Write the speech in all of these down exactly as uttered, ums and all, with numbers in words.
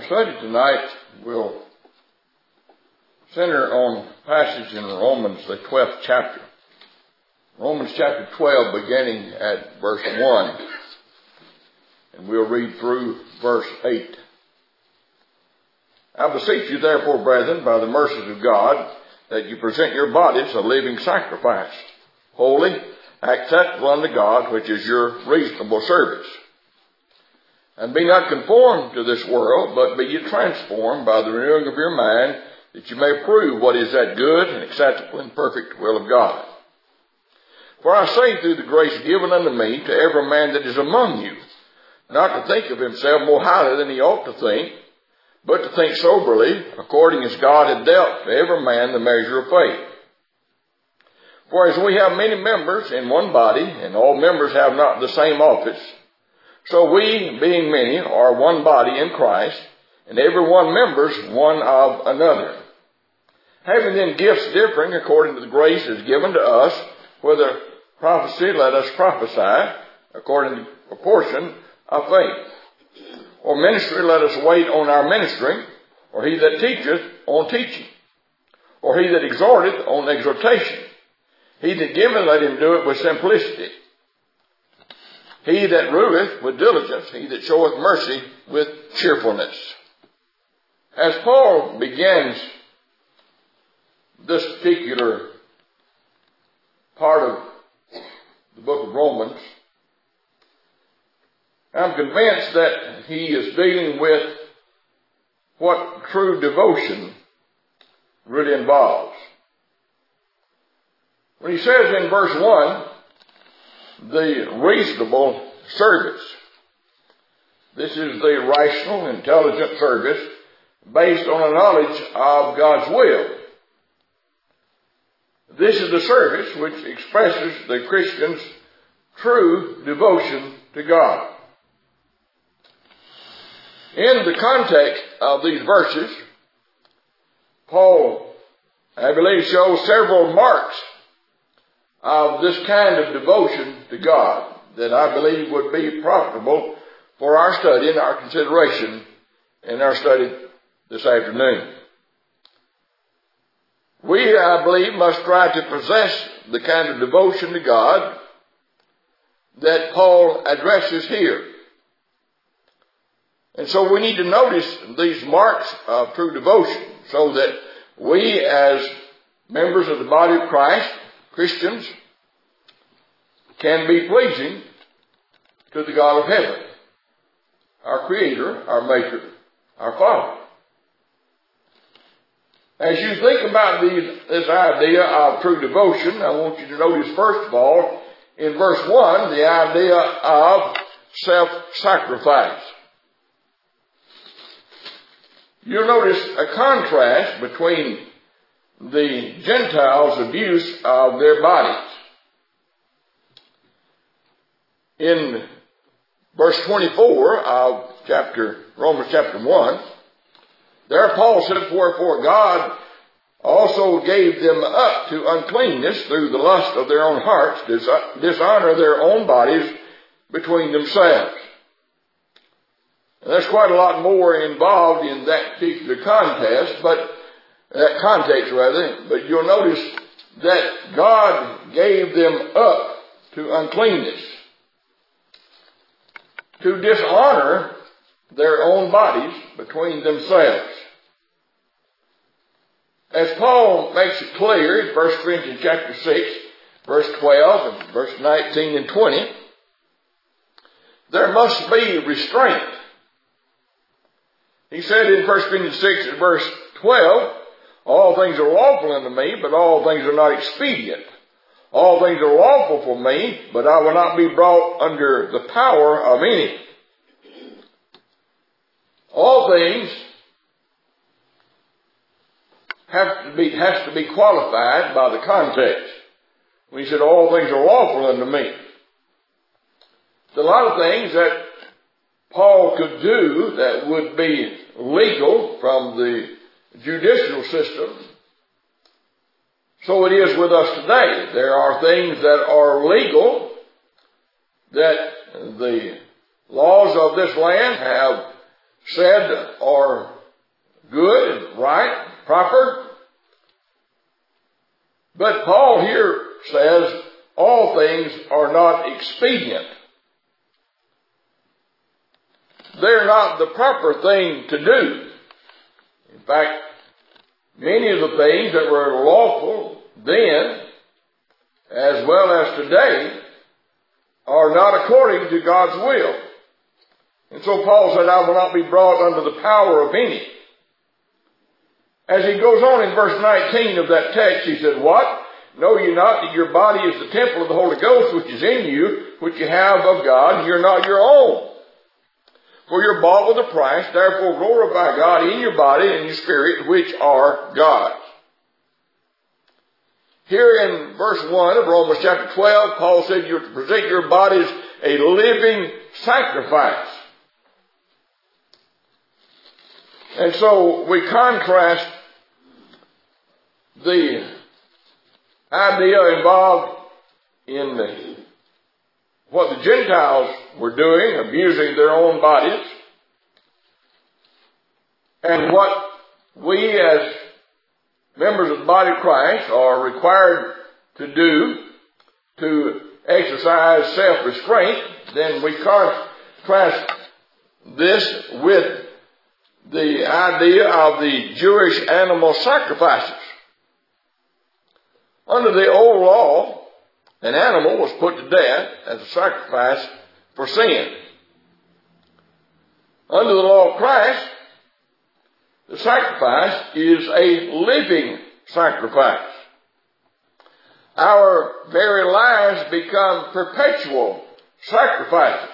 study tonight will center on a passage in Romans, the twelfth chapter. Romans chapter twelve, beginning at verse one. And we'll read through verse eight. I beseech you therefore, brethren, by the mercies of God, that you present your bodies a living sacrifice, holy, acceptable unto God, which is your reasonable service. And be not conformed to this world, but be ye transformed by the renewing of your mind, that you may prove what is that good and acceptable and perfect will of God. For I say through the grace given unto me to every man that is among you, not to think of himself more highly than he ought to think, but to think soberly, according as God hath dealt to every man the measure of faith. For as we have many members in one body, and all members have not the same office, so we, being many, are one body in Christ, and every one members one of another. Having then gifts differing according to the grace that is given to us, whether prophecy, let us prophesy, according to the proportion of faith. Or ministry, let us wait on our ministering, or he that teacheth on teaching, or he that exhorteth on exhortation. He that giveth, let him do it with simplicity. He that ruleth with diligence, he that showeth mercy with cheerfulness. As Paul begins this particular part of the book of Romans, I'm convinced that he is dealing with what true devotion really involves. When he says in verse one, the reasonable service. This is the rational, intelligent service based on a knowledge of God's will. This is the service which expresses the Christian's true devotion to God. In the context of these verses, Paul, I believe, shows several marks of this kind of devotion to God that I believe would be profitable for our study and our consideration in our study this afternoon. We, I believe, must try to possess the kind of devotion to God that Paul addresses here. And so we need to notice these marks of true devotion so that we as members of the body of Christ, Christians, can be pleasing to the God of heaven, our Creator, our Maker, our Father. As you think about these, this idea of true devotion, I want you to notice first of all, in verse one, the idea of self-sacrifice. You'll notice a contrast between the Gentiles' abuse of their bodies. In verse twenty-four of chapter Romans chapter one, there Paul said, wherefore God also gave them up to uncleanness through the lust of their own hearts, to dishonor their own bodies between themselves. And there's quite a lot more involved in that particular contest, but that context rather, but you'll notice that God gave them up to uncleanness, to dishonor their own bodies between themselves. As Paul makes it clear in First Corinthians chapter six, verse twelve and verse nineteen and twenty, there must be restraint. He said in First Corinthians six and verse twelve, all things are lawful unto me, but all things are not expedient. All things are lawful for me, but I will not be brought under the power of any. All things have to be, has to be qualified by the context. When he said all things are lawful unto me. There's a lot of things that Paul could do that would be legal from the judicial system. So it is with us today. There are things that are legal that the laws of this land have said are good, right, proper. But Paul here says all things are not expedient. They're not the proper thing to do. In fact, many of the things that were lawful then, as well as today, are not according to God's will. And so Paul said, I will not be brought under the power of any. As he goes on in verse nineteen of that text, he said, what? Know ye not that your body is the temple of the Holy Ghost, which is in you, which you have of God, and you're not your own? For you're bought with a price, therefore glorify God in your body and your spirit, which are God's. Here in verse one of Romans chapter twelve, Paul said you're to present your bodies a living sacrifice. And so we contrast the idea involved in the, what the Gentiles were doing, abusing their own bodies, and what we as members of the body of Christ are required to do to exercise self-restraint. Then we contrast this with the idea of the Jewish animal sacrifices. Under the old law, an animal was put to death as a sacrifice for sin. Under the law of Christ, the sacrifice is a living sacrifice. Our very lives become perpetual sacrifices.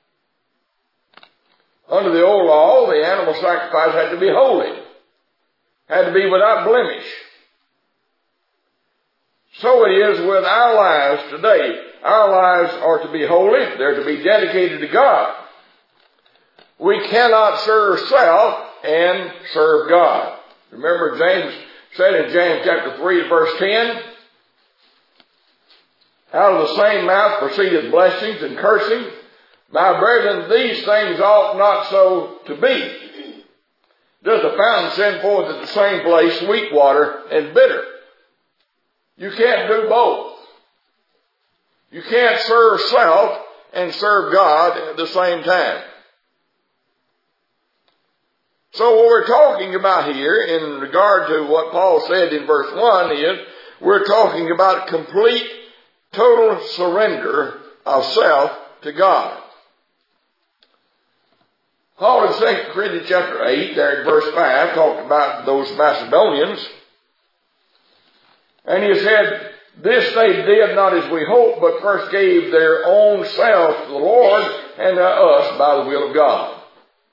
Under the old law, the animal sacrifice had to be holy, had to be without blemish. So it is with our lives today. Our lives are to be holy. They're to be dedicated to God. We cannot serve self and serve God. Remember James said in James chapter three verse ten, out of the same mouth proceedeth blessings and cursing. My brethren, these things ought not so to be. Does the fountain send forth at the same place sweet water and bitter? You can't do both. You can't serve self and serve God at the same time. So what we're talking about here in regard to what Paul said in verse one is, we're talking about complete, total surrender of self to God. Paul in Second Corinthians chapter eight, there in verse five, talked about those Macedonians. And he said, this they did not as we hoped, but first gave their own selves to the Lord and to us by the will of God.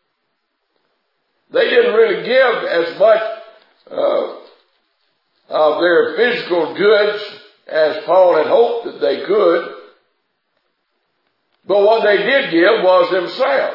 They didn't really give as much uh, of their physical goods as Paul had hoped that they could. But what they did give was themselves.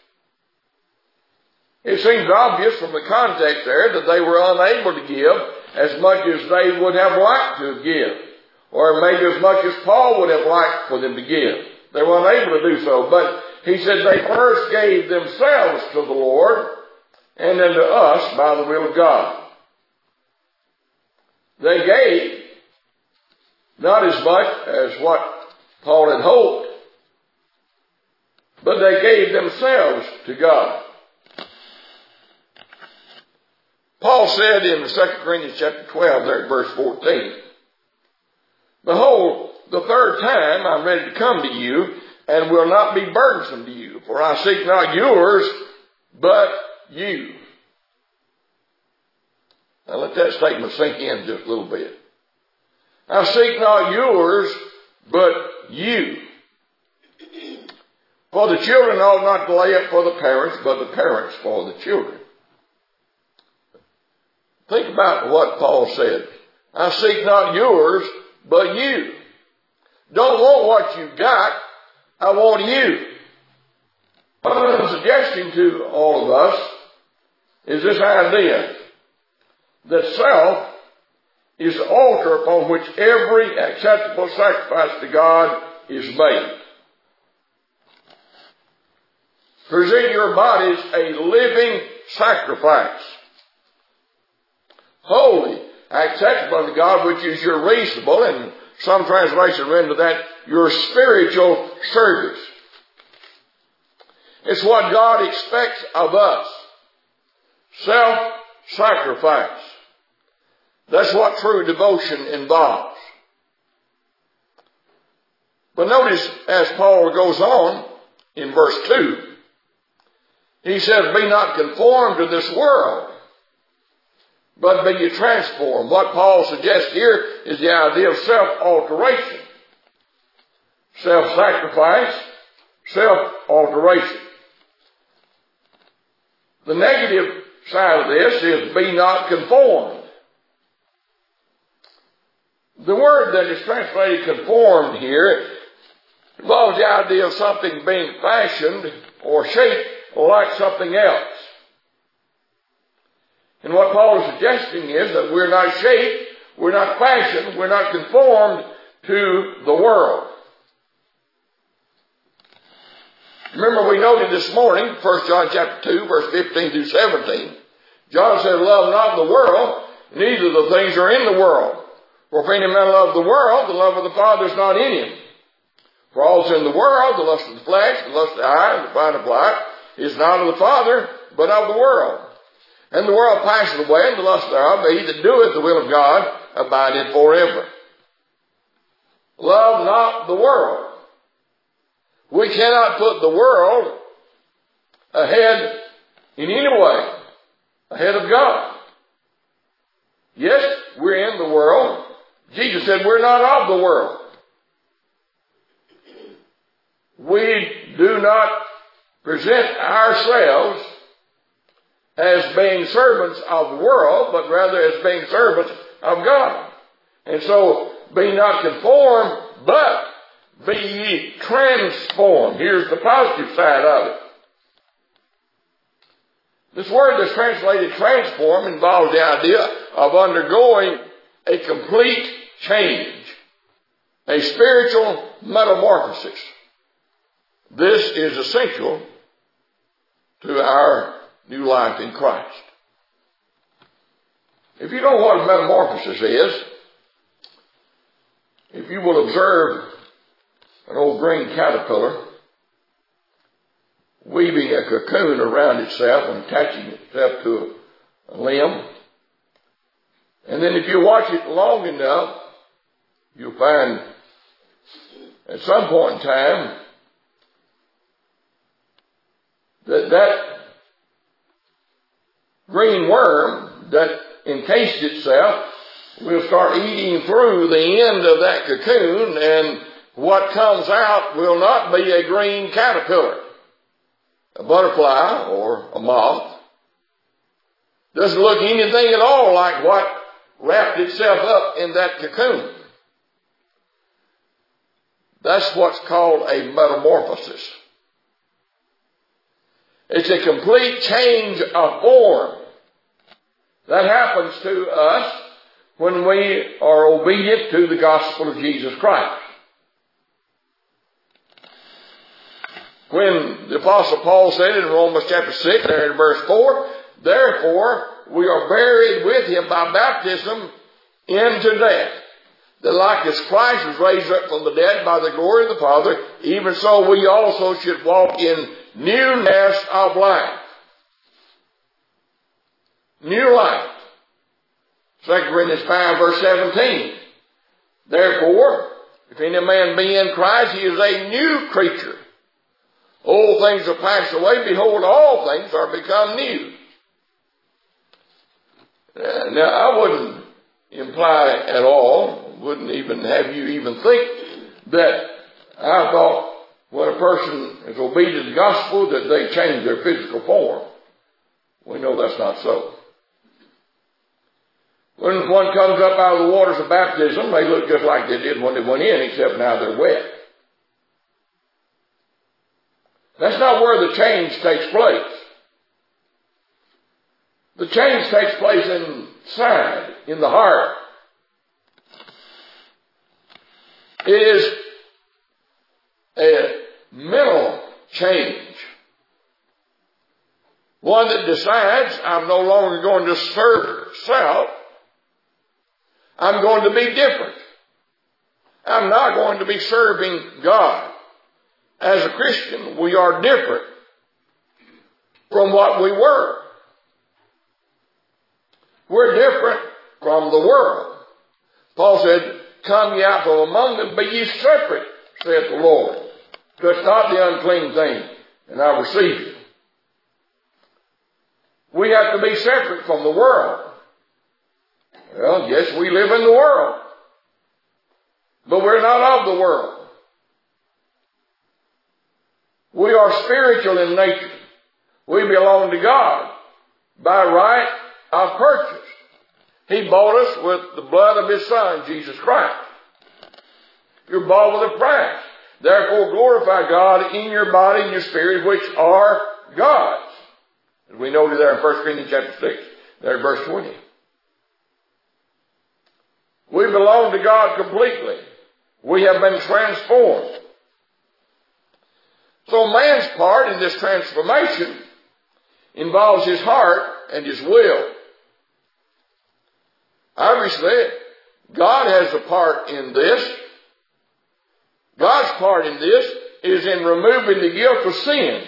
It seems obvious from the context there that they were unable to give as much as they would have liked to give, or maybe as much as Paul would have liked for them to give. They were unable to do so, but he said they first gave themselves to the Lord and then to us by the will of God. They gave not as much as what Paul had hoped, but they gave themselves to God. Paul said in Second Corinthians chapter twelve, there at verse fourteen, behold, the third time I'm ready to come to you, and will not be burdensome to you, for I seek not yours, but you. Now let that statement sink in just a little bit. I seek not yours, but you. For the children ought not to lay up for the parents, but the parents for the children. Think about what Paul said. I seek not yours, but you. Don't want what you got. I want you. What I'm suggesting to all of us is this idea that self is the altar upon which every acceptable sacrifice to God is made. Present your bodies a living sacrifice, holy, acceptable unto God, which is your reasonable, and some translations render that your spiritual service. It's what God expects of us. Self-sacrifice. That's what true devotion involves. But notice, as Paul goes on in verse two, he says, be not conformed to this world, but be ye transformed. What Paul suggests here is the idea of self-alteration. Self-sacrifice, self-alteration. The negative side of this is be not conformed. The word that is translated conformed here involves the idea of something being fashioned or shaped like something else. And what Paul is suggesting is that we're not shaped, we're not fashioned, we're not conformed to the world. Remember, we noted this morning, First John chapter two, verse fifteen through seventeen, John said, love not the world, neither the things that are in the world. For if any man love the world, the love of the Father is not in him. For all that's in the world, the lust of the flesh, the lust of the eye, and the pride of life, is not of the Father, but of the world. And the world passeth away, and the lust thereof, but he that doeth the will of God abideth forever. Love not the world. We cannot put the world ahead in any way, ahead of God. Yes, we're in the world. Jesus said we're not of the world. We do not present ourselves as being servants of the world, but rather as being servants of God. And so, be not conformed, but be ye transformed. Here's the positive side of it. This word that's translated transform involves the idea of undergoing a complete change, a spiritual metamorphosis. This is essential to our new life in Christ. If you know what a metamorphosis is, if you will observe an old green caterpillar weaving a cocoon around itself and attaching itself to a limb, and then if you watch it long enough, you'll find at some point in time that that green worm that encased itself will start eating through the end of that cocoon, and what comes out will not be a green caterpillar. A butterfly or a moth doesn't look anything at all like what wrapped itself up in that cocoon. That's what's called a metamorphosis. It's a complete change of form that happens to us when we are obedient to the gospel of Jesus Christ. When the Apostle Paul said in Romans chapter six, there in verse four, therefore we are buried with him by baptism into death, that like as Christ was raised up from the dead by the glory of the Father, even so we also should walk in newness of life. New life. Second Corinthians five verse seventeen. Therefore, if any man be in Christ, he is a new creature. Old things are passed away. Behold, all things are become new. Uh, now, I wouldn't imply at all, wouldn't even have you even think that I thought when a person is obedient to the gospel that they change their physical form. We know that's not so. When one comes up out of the waters of baptism, they look just like they did when they went in, except now they're wet. That's not where the change takes place. The change takes place inside, in the heart. It is a mental change. One that decides, I'm no longer going to serve self. I'm going to be different. I'm not going to be serving God. As a Christian, we are different from what we were. We're different from the world. Paul said, come ye out from among them, be ye separate, saith the Lord. Touch not the unclean thing, and I will receive you. We have to be separate from the world. Well, yes, we live in the world, but we're not of the world. We are spiritual in nature. We belong to God by right of purchase. He bought us with the blood of His Son, Jesus Christ. You're bought with a price. Therefore glorify God in your body and your spirit, which are God's. As we noted there in First Corinthians chapter six, there verse twenty. We belong to God completely. We have been transformed. So man's part in this transformation involves his heart and his will. Obviously, God has a part in this. God's part in this is in removing the guilt of sin.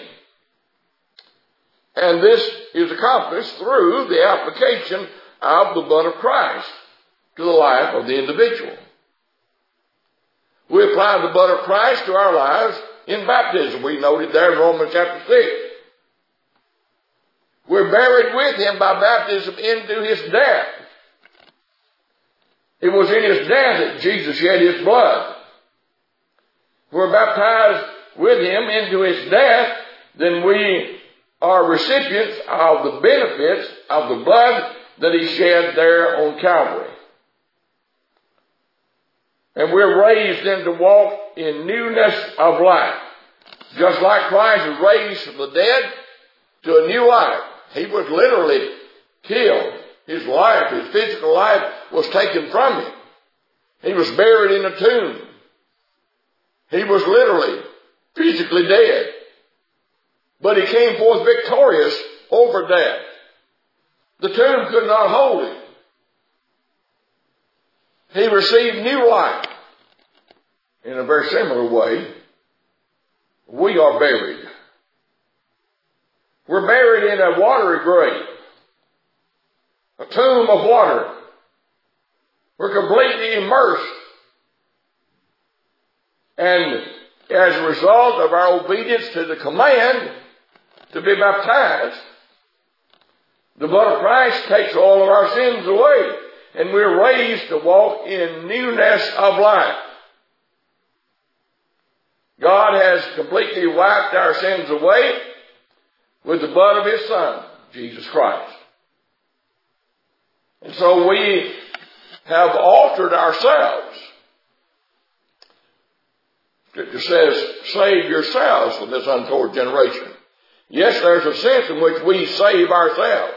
And this is accomplished through the application of the blood of Christ to the life of the individual. We apply the blood of Christ to our lives in baptism. We noted there in Romans chapter six. We're buried with Him by baptism into His death. It was in His death that Jesus shed His blood. We're baptized with Him into His death, then we are recipients of the benefits of the blood that He shed there on Calvary. And we're raised then to walk in newness of life. Just like Christ was raised from the dead to a new life. He was literally killed. His life, his physical life, was taken from Him. He was buried in a tomb. He was literally, physically dead. But He came forth victorious over death. The tomb could not hold Him. He received new life. In a very similar way, we are buried. We're buried in a watery grave. A tomb of water. We're completely immersed. And as a result of our obedience to the command to be baptized, the blood of Christ takes all of our sins away. And we're raised to walk in newness of life. God has completely wiped our sins away with the blood of His Son, Jesus Christ. And so we have altered ourselves. Scripture says, save yourselves from this untoward generation. Yes, there's a sense in which we save ourselves.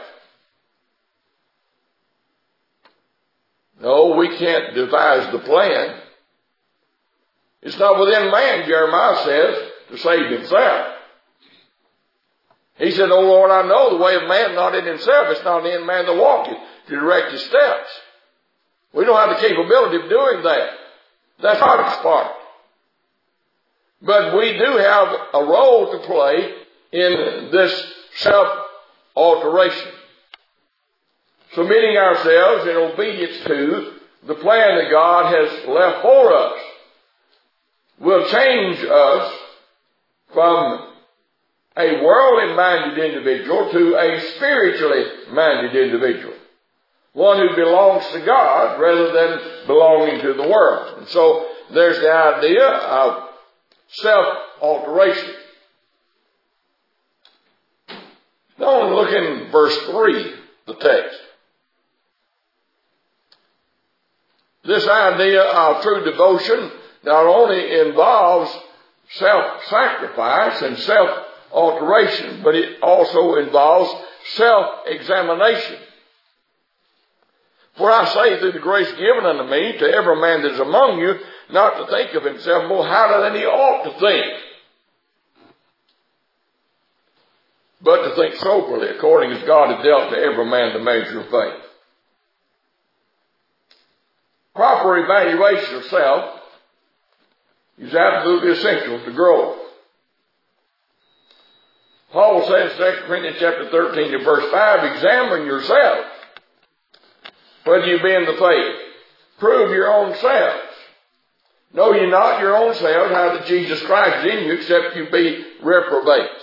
No, we can't devise the plan. It's not within man, Jeremiah says, to save himself. He said, "O Lord, I know the way of man not in himself. It's not in man to walk it, to direct his steps." We don't have the capability of doing that. That's God's part. But we do have a role to play in this self-alteration. Submitting ourselves in obedience to the plan that God has left for us will change us from a worldly-minded individual to a spiritually-minded individual. One who belongs to God rather than belonging to the world. And so there's the idea of self-alteration. Now look in verse three, the text. This idea of true devotion not only involves self-sacrifice and self-alteration, but it also involves self-examination. For I say through the grace given unto me to every man that is among you, not to think of himself more highly than he ought to think, but to think soberly, according as God has dealt to every man the measure of faith. Proper evaluation of self is absolutely essential to growth. Paul says in Second Corinthians chapter thirteen and verse five, examine yourselves whether you be in the faith. Prove your own selves. Know ye not your own selves how that Jesus Christ is in you, except you be reprobates.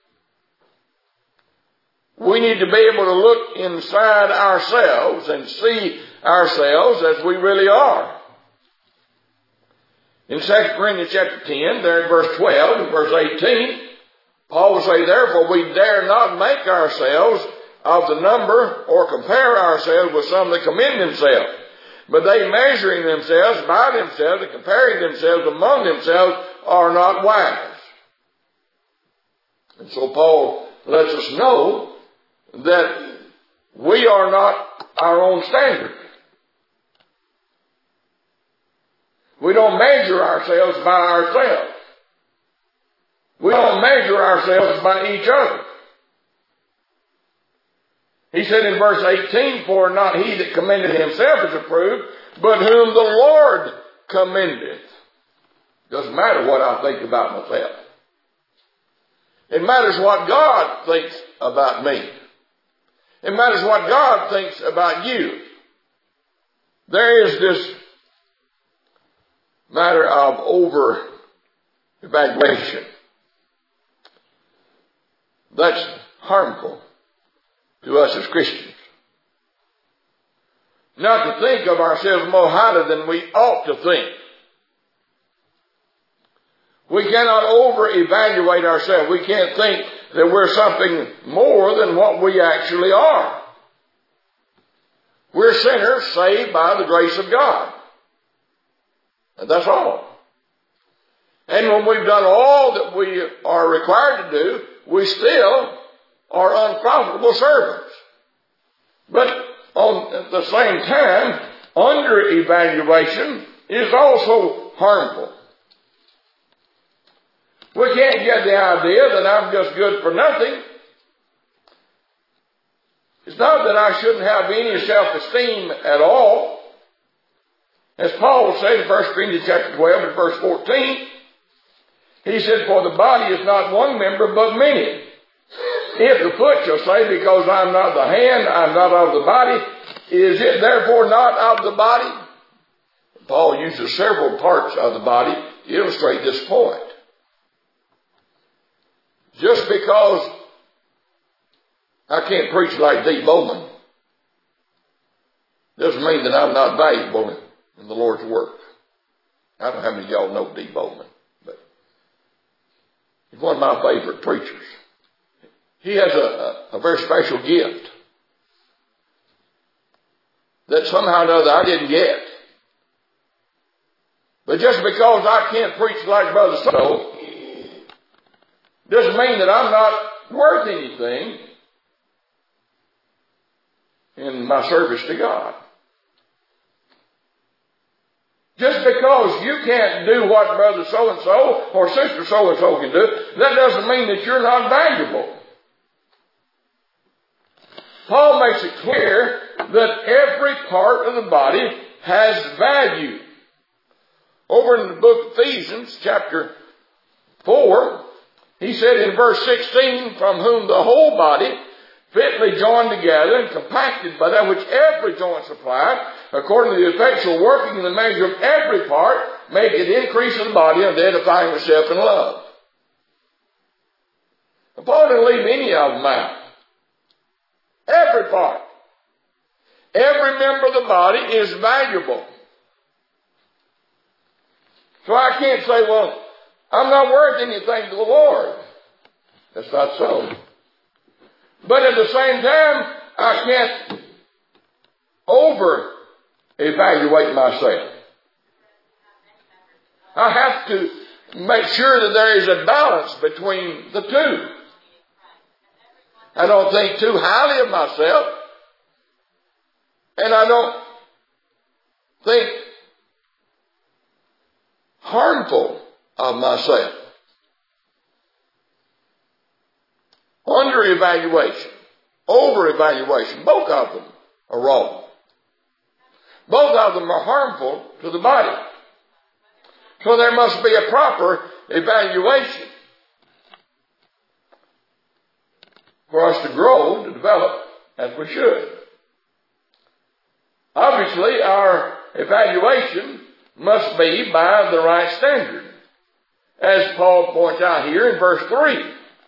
We need to be able to look inside ourselves and see ourselves as we really are. In Second Corinthians chapter ten, there in verse twelve and verse eighteen, Paul will say, therefore we dare not make ourselves of the number or compare ourselves with some that commend themselves. But they measuring themselves by themselves and comparing themselves among themselves are not wise. And so Paul lets us know that we are not our own standard. We don't measure ourselves by ourselves. We don't measure ourselves by each other. He said in verse eighteen, for not he that commended himself is approved, but whom the Lord commendeth. Doesn't matter what I think about myself. It matters what God thinks about me. It matters what God thinks about you. There is this matter of over-evaluation that's harmful to us as Christians. Not to think of ourselves more highly than we ought to think. We cannot over-evaluate ourselves. We can't think that we're something more than what we actually are. We're sinners saved by the grace of God. And that's all. And when we've done all that we are required to do, we still are unprofitable servants. But on at the same time, under-evaluation is also harmful. We can't get the idea that I'm just good for nothing. It's not that I shouldn't have any self-esteem at all. As Paul said in First Corinthians chapter twelve and verse fourteen, he said, for the body is not one member but many. If the foot shall say, because I'm not the hand, I'm not of the body, is it therefore not of the body? Paul uses several parts of the body to illustrate this point. Just because I can't preach like D. Bowman doesn't mean that I'm not valuable in, in the Lord's work. I don't know how many of y'all know D. Bowman, but he's one of my favorite preachers. He has a, a, a very special gift that somehow or other I didn't get. But just because I can't preach like Brother So doesn't mean that I'm not worth anything in my service to God. Just because you can't do what Brother So-and-so or Sister So-and-so can do, that doesn't mean that you're not valuable. Paul makes it clear that every part of the body has value. Over in the book of Ephesians, chapter four, he said in verse sixteen, from whom the whole body, fitly joined together and compacted by that which every joint supplied, according to the effectual working in the measure of every part, make it increase in the body unto edifying itself in love. And Paul didn't leave any of them out. Every part. Every member of the body is valuable. So I can't say, well, I'm not worth anything to the Lord. That's not so. But at the same time, I can't over-evaluate myself. I have to make sure that there is a balance between the two. I don't think too highly of myself, and I don't think harmful of myself. under evaluation, over evaluation. Both of them are wrong. Both of them are harmful to the body. So there must be a proper evaluation for us to grow, to develop as we should. Obviously, our evaluation must be by the right standard, as Paul points out here in verse three.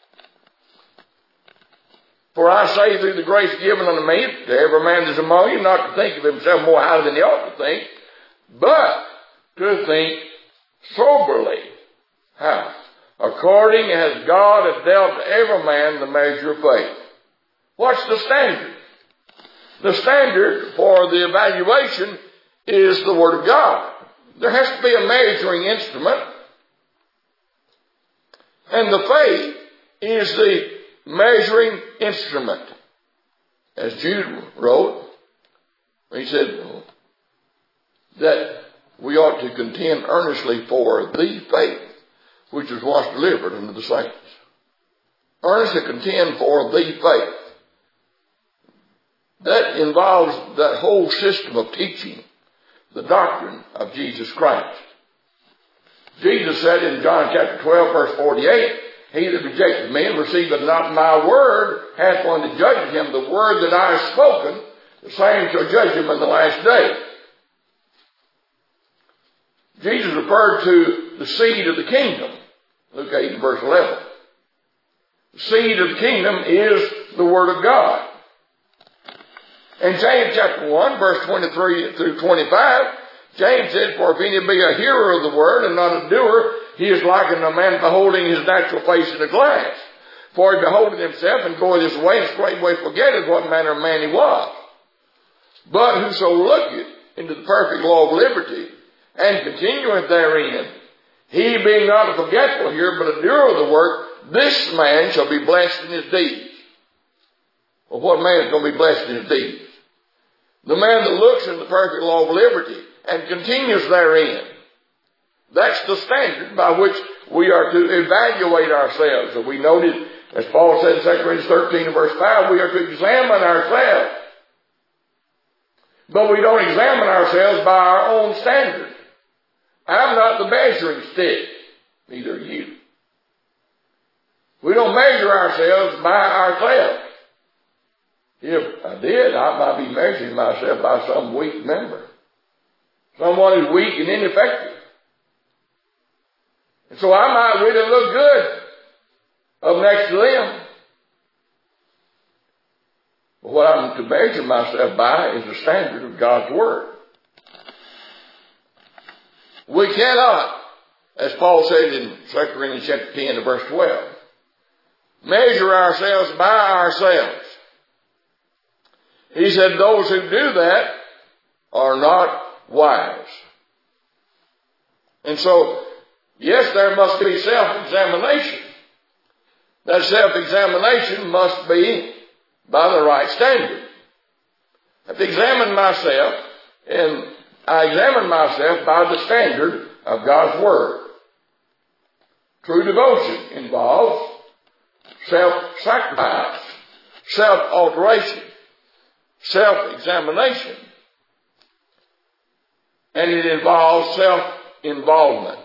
For I say through the grace given unto me, to every man that is among you, not to think of himself more highly than he ought to think, but to think soberly. How? According as God hath dealt to every man the measure of faith. What's the standard? The standard for the evaluation is the Word of God. There has to be a measuring instrument. And the faith is the measuring instrument. As Jude wrote, he said that we ought to contend earnestly for the faith which was once delivered unto the saints. Earnestly contend for the faith. That involves that whole system of teaching the doctrine of Jesus Christ. Jesus said in John chapter twelve, verse forty-eight, he that rejecteth me and receiveth not my word hath one that judgeth him. The word that I have spoken, the same shall judge him in the last day. Jesus referred to the seed of the kingdom. Luke eight and verse eleven. The seed of the kingdom is the Word of God. In James chapter one, verse twenty-three through twenty-five, James said, for if any be a hearer of the word and not a doer, he is like a man beholding his natural face in a glass. For he beholdeth himself and goeth his way, and straightway forgetteth what manner of man he was. But whoso looketh into the perfect law of liberty, and continueth therein, he being not a forgetful hearer, but a doer of the work, this man shall be blessed in his deeds. Well, what man is going to be blessed in his deeds? The man that looks in the perfect law of liberty and continues therein. That's the standard by which we are to evaluate ourselves. And we noted, as Paul said in Second Corinthians thirteen and verse five, we are to examine ourselves. But we don't examine ourselves by our own standard. I'm not the measuring stick. Neither are you. We don't measure ourselves by ourselves. If I did, I might be measuring myself by some weak member. Someone who's weak and ineffective. And so I might really look good up next to them. But what I'm to measure myself by is the standard of God's Word. We cannot, as Paul said in Second Corinthians chapter ten and verse twelve, measure ourselves by ourselves. He said those who do that are not wise. And so, yes, there must be self-examination. That self-examination must be by the right standard. I have to examine myself, and I examine myself by the standard of God's Word. True devotion involves self-sacrifice, self-alteration, self-examination, and it involves self-involvement.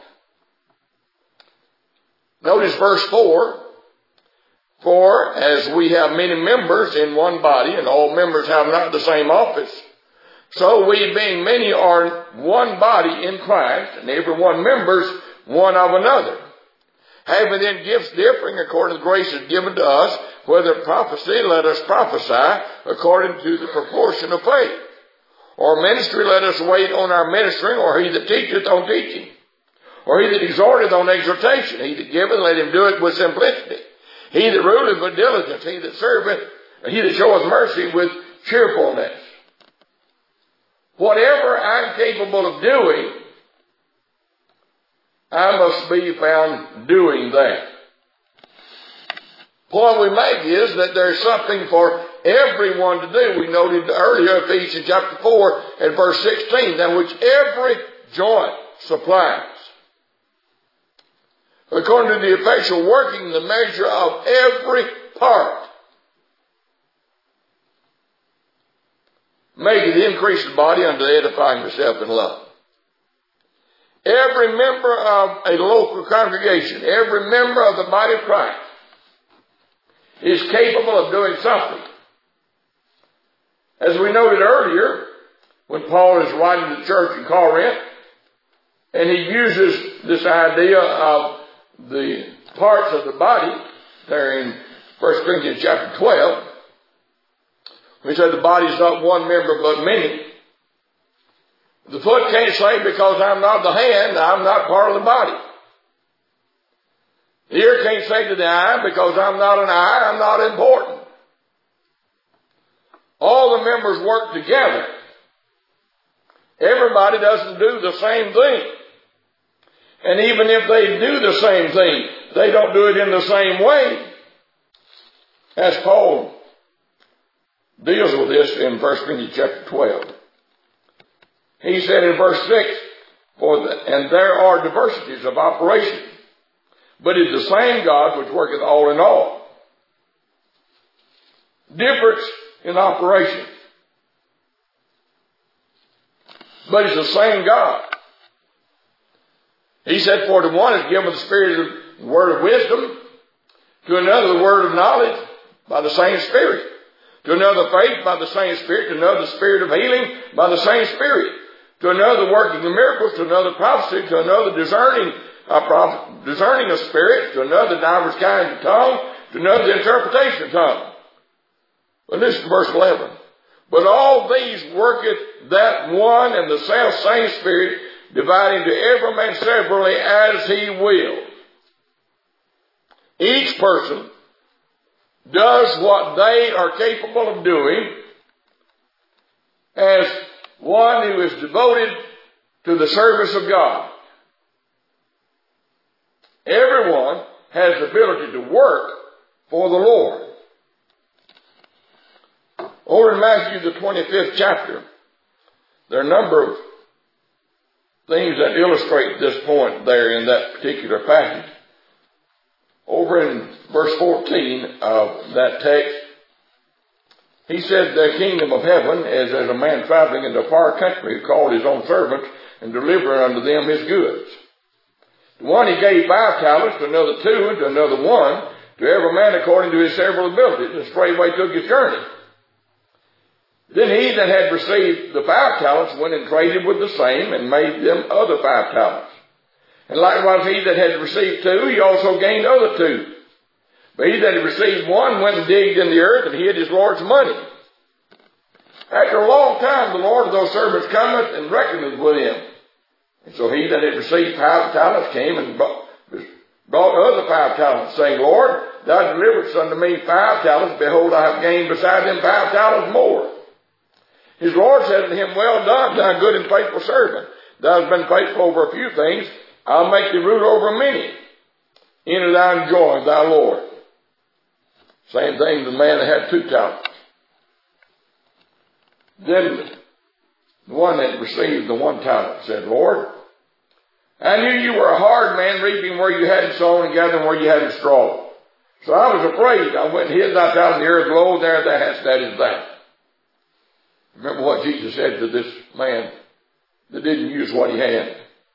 Notice verse four. For as we have many members in one body, and all members have not the same office, so we being many are one body in Christ, and every one members one of another. Having then gifts differing according to the grace that's given to us, whether prophecy, let us prophesy according to the proportion of faith. Or ministry, let us wait on our ministering, or he that teacheth on teaching. Or he that exhorteth on exhortation. He that giveth, let him do it with simplicity. He that ruleth with diligence. He that serveth, he that showeth mercy with cheerfulness. Whatever I'm capable of doing, I must be found doing that. The point we make is that there's something for everyone to do. We noted earlier, Ephesians chapter four and verse sixteen, than which every joint supplies. According to the effectual working, the measure of every part maketh increase the body unto edifying yourself in love. Every member of a local congregation, every member of the body of Christ is capable of doing something. As we noted earlier, when Paul is writing to the church in Corinth, and he uses this idea of the parts of the body there in First Corinthians chapter twelve, we said the body is not one member but many. The foot can't say, because I'm not the hand, I'm not part of the body. The ear can't say to the eye, because I'm not an eye, I'm not important. All the members work together. Everybody doesn't do the same thing. And even if they do the same thing, they don't do it in the same way. As Paul deals with this in First Corinthians chapter twelve. He said in verse six, For the, and there are diversities of operation, but it is the same God which worketh all in all. Difference in operation, but it's the same God. He said, For to one is given the Spirit of the word of wisdom, to another the word of knowledge by the same Spirit, to another faith by the same Spirit, to another the Spirit of healing by the same Spirit, to another working of miracles, to another prophecy, to another discerning uh, prophet, discerning of spirits, to another divers kinds of tongue, to another the interpretation of tongue. Well, this is verse eleven. But all these worketh that one and the self same Spirit, dividing to every man severally as he will. Each person does what they are capable of doing as one who is devoted to the service of God. Everyone has the ability to work for the Lord. Over in Matthew the twenty-fifth chapter, there are a number of things that illustrate this point there in that particular passage. Over in verse fourteen of that text, he said, The kingdom of heaven is as a man traveling into a far country, who called his own servants and delivered unto them his goods. To one he gave five talents, to another two, and to another one, to every man according to his several abilities, and straightway took his journey. Then he that had received the five talents went and traded with the same, and made them other five talents. And likewise he that had received two, he also gained other two. But he that had received one went and digged in the earth, and hid his Lord's money. After a long time the Lord of those servants cometh and reckoneth with him. And so he that had received five talents came and brought, brought other five talents, saying, Lord, thou deliveredst unto me five talents. Behold, I have gained beside them five talents more. His Lord said unto him, Well done, thou good and faithful servant. Thou hast been faithful over a few things. I'll make thee ruler over many. Enter thou and joy of thy Lord. Same thing the man that had two talents. Then the one that received the one talent said, Lord, I knew you were a hard man, reaping where you hadn't sown and gathering where you hadn't strawed. So I was afraid. I went and hid thy talent in the earth. Lo, there thou hast, that is that. Remember what Jesus said to this man that didn't use what he had.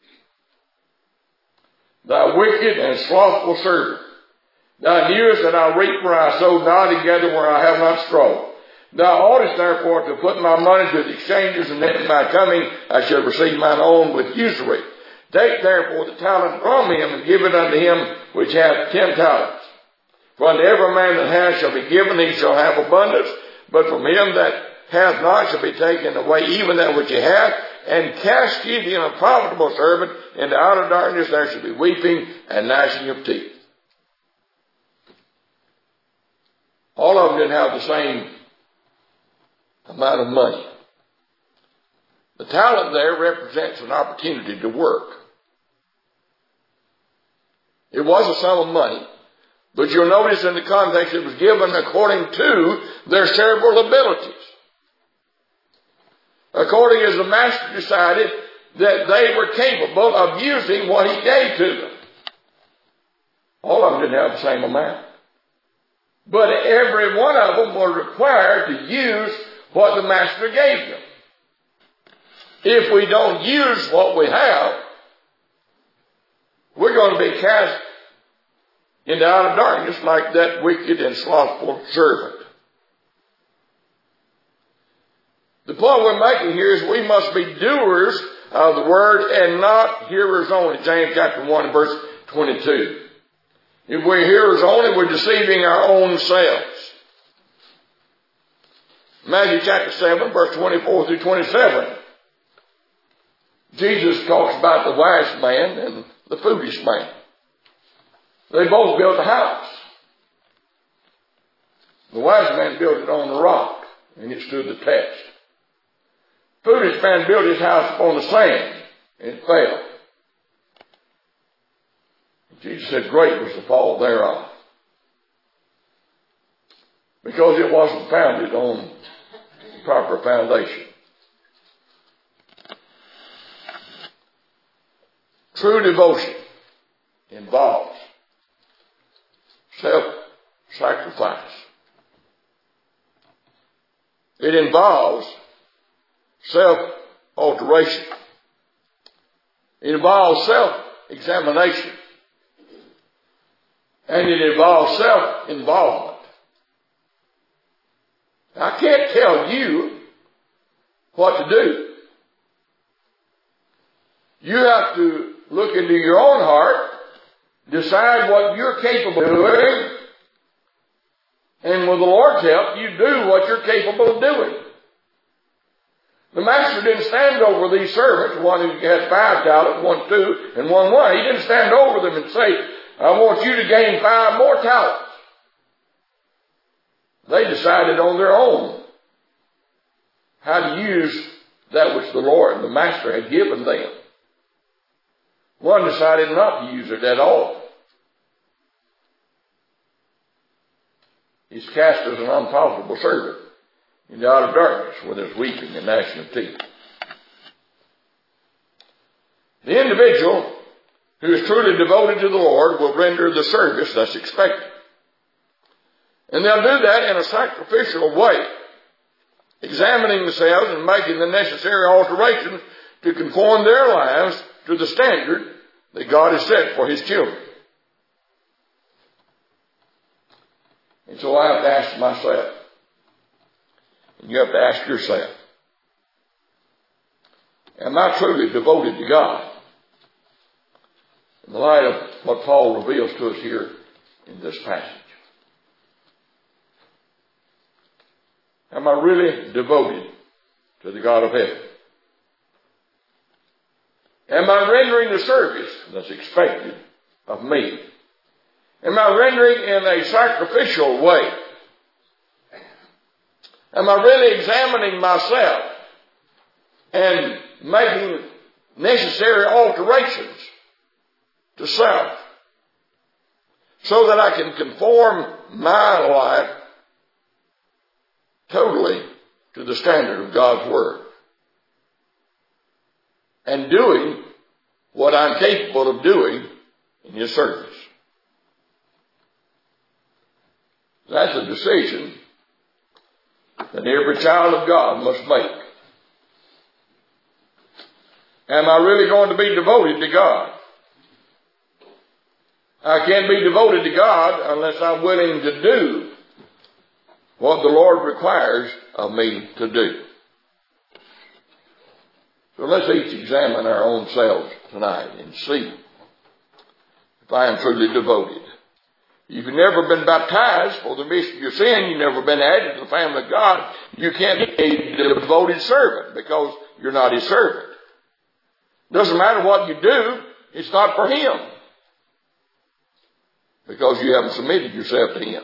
Thou wicked and slothful servant, thou knewest that I reap where I sowed not, and gather where I have not strawed. Thou oughtest therefore to put my money to the exchanges, and at my coming I shall receive mine own with usury. Take therefore the talent from him, and give it unto him which hath ten talents. For unto every man that hath shall be given, he shall have abundance, but from him that hath not shall be taken away even that which he hath. And cast ye the unprofitable servant into outer darkness, there shall be weeping and gnashing of teeth. All of them didn't have the same amount of money. The talent there represents an opportunity to work. It was a sum of money, but you'll notice in the context it was given according to their several abilities. According as the master decided that they were capable of using what he gave to them. All of them didn't have the same amount. But every one of them were required to use what the master gave them. If we don't use what we have, we're going to be cast into outer darkness like that wicked and slothful servant. The point we're making here is we must be doers of the word and not hearers only. James chapter one verse twenty-two. If we're hearers only, we're deceiving our own selves. Matthew chapter seven verse twenty-four through twenty-seven. Jesus talks about the wise man and the foolish man. They both built a house. The wise man built it on the rock, and it stood the test. The foolish man built his house upon the sand, and it fell. Jesus said, great was the fall thereof. Because it wasn't founded on the proper foundation. True devotion involves self-sacrifice. It involves self-alteration. It involves self-examination. And it involves self-involvement. I can't tell you what to do. You have to look into your own heart, decide what you're capable of doing, and with the Lord's help, you do what you're capable of doing. The master didn't stand over these servants, one who had five talents, one two, and one one. He didn't stand over them and say, I want you to gain five more talents. They decided on their own how to use that which the Lord and the master had given them. One decided not to use it at all. He's cast as an unprofitable servant into outer darkness where there's weeping and gnashing of teeth. The individual who is truly devoted to the Lord will render the service that's expected. And they'll do that in a sacrificial way, examining themselves and making the necessary alterations to conform their lives to the standard that God has set for His children. And so I have to ask myself, and you have to ask yourself, am I truly devoted to God? In the light of what Paul reveals to us here in this passage. Am I really devoted to the God of heaven? Am I rendering the service that's expected of me? Am I rendering in a sacrificial way? Am I really examining myself and making necessary alterations to self so that I can conform my life totally to the standard of God's Word and doing what I'm capable of doing in His service? That's a decision that every child of God must make. Am I really going to be devoted to God? I can't be devoted to God unless I'm willing to do what the Lord requires of me to do. So let's each examine our own selves tonight and see if I am truly devoted. If you've never been baptized for the remission of your sin, you've never been added to the family of God, you can't be a devoted servant because you're not His servant. Doesn't matter what you do, it's not for Him. Because you haven't submitted yourself to Him.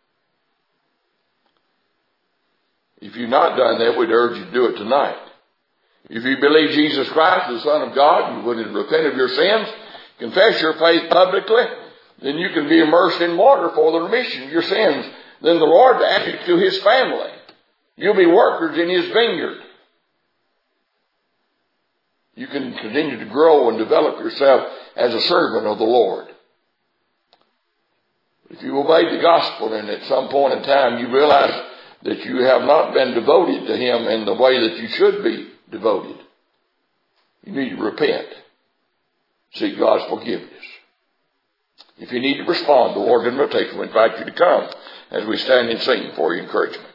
If you've not done that, we'd urge you to do it tonight. If you believe Jesus Christ is the Son of God, you would repent of your sins, confess your faith publicly, then you can be immersed in water for the remission of your sins. Then the Lord will add you to His family. You'll be workers in His vineyard. You can continue to grow and develop yourself as a servant of the Lord. If you obey the gospel and at some point in time you realize that you have not been devoted to Him in the way that you should be devoted, you need to repent. Seek God's forgiveness. If you need to respond, the Lord's invitation will invite you to come as we stand and sing for your encouragement.